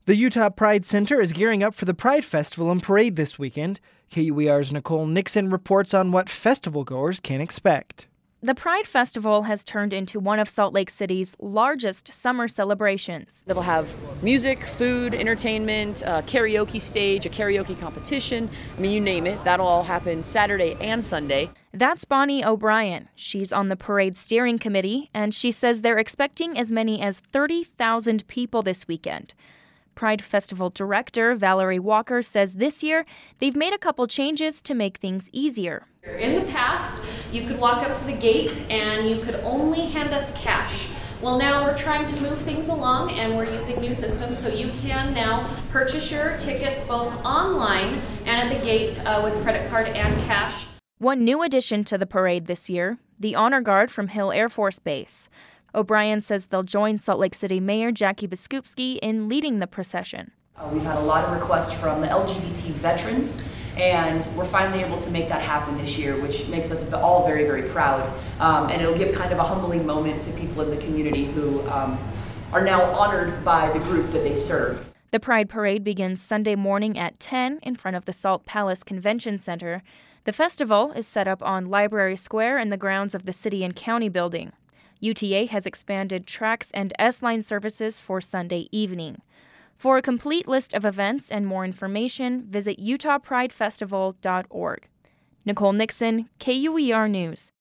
The Utah Pride Center is gearing up for the Pride Festival and Parade this weekend. KUER's Nicole Nixon reports on what festival goers can expect. The Pride Festival has turned into one of Salt Lake City's largest summer celebrations. It'll have music, food, entertainment, a karaoke stage, a karaoke competition. I mean, you name it. That'll all happen Saturday and Sunday. That's Bonnie O'Brien. She's on the parade steering committee, and she says they're expecting as many as 30,000 people this weekend. Pride Festival director Valerie Walker says this year they've made a couple changes to make things easier. In the past, you could walk up to the gate and you could only hand us cash. Well, now we're trying to move things along and we're using new systems, so you can now purchase your tickets both online and at the gate with credit card and cash. One new addition to the parade this year, the Honor Guard from Hill Air Force Base. O'Brien says they'll join Salt Lake City Mayor Jackie Biskupski in leading the procession. We've had a lot of requests from the LGBT veterans, and we're finally able to make that happen this year, which makes us all very, very proud. And it'll give kind of a humbling moment to people in the community who are now honored by the group that they serve. The Pride Parade begins Sunday morning at 10 in front of the Salt Palace Convention Center. The festival is set up on Library Square in the grounds of the City and County Building. UTA has expanded TRAX and S-Line services for Sunday evening. For a complete list of events and more information, visit utahpridefestival.org. Nicole Nixon, KUER News.